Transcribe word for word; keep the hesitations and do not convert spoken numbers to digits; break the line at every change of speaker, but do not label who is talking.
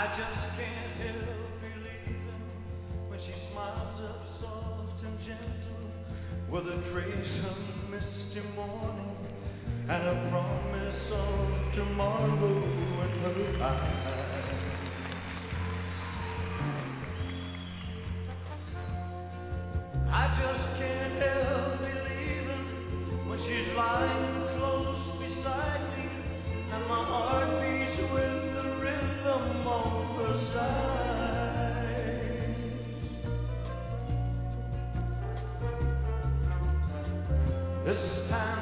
I just can't help believing when she smiles up soft and gentle with a trace of misty morning and a promise of tomorrow in her eyes. I just can't help believing when she's lying close beside me and my heart beats with the rhythm of her sighs. This time